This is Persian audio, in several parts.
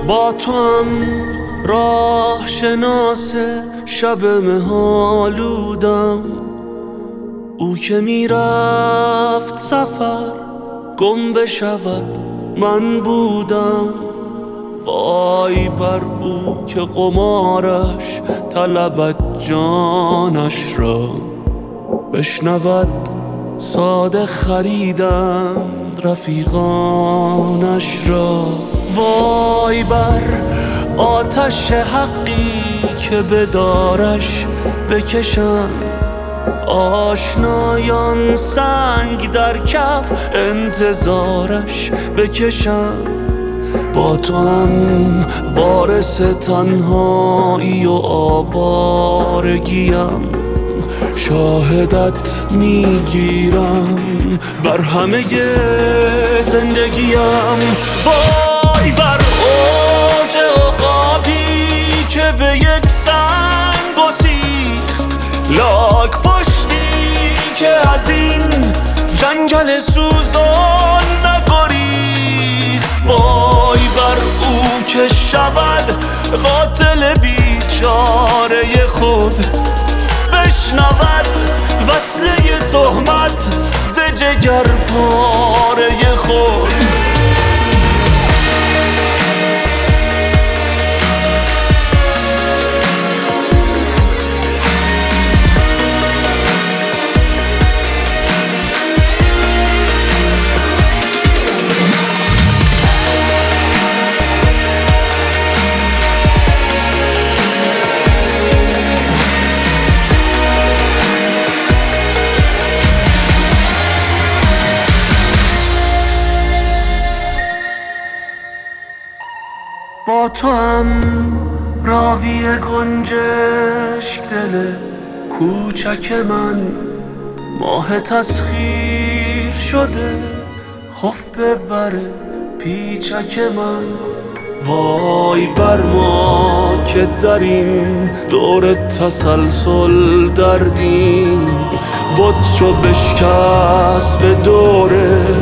با تو هم راه شناس شب مه‌آلودم، او که میرفت سفر گم بشود من بودم. وای بر او که قمارش طلبد جانش را، بشنود ساده خریدند رفیقانش را. وای بر آتش حقی که به دارش بکشند آشنایان، سنگ در کف انتظارش بکشند. با تو هم وارث تنهایی و آوارگیم، شاهدت میگیرم بر همه زندگیم. وای بر اوج عقابی که به یک سنگ گسیخت، لاک پشتی که از این جنگل سوزان نگریخت. وای بر او که شود قاتل بیچاره خود، بشنود وصله تهمت ز جگر پاره خود. با تو هم راوی گنجشک دل کوچک من، ماه تسخیر شده خفته بر پیچک من. وای بر ما که در این دور تسلسل دردیم، بت چو بشکست به دور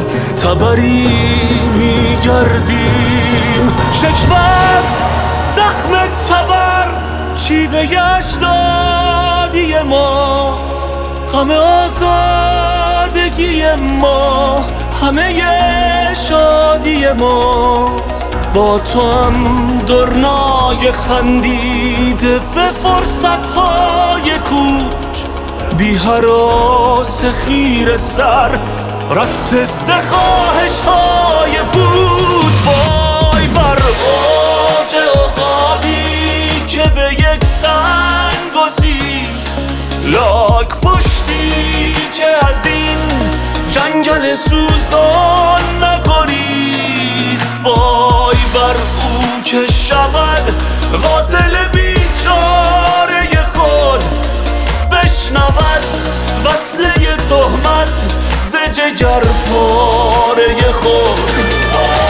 تبری میگردیم. شکوه زخم تبر شیوه اجدادی ماست، غم آزادگی ما همه شادی ماست. با تو هم درنای خندیده به فرصتهای کوچ، بی هراس خیر سر رسته ز خواهش‌های بود. وای بر اوج عقابی که به یک سنگ گسیخت، لاک پشتی که از این جنگل سوزان نگریخت. وای بر او که شود قاتل بیچاره خود، بشنود وصله تهمت ز جگر پاره خود.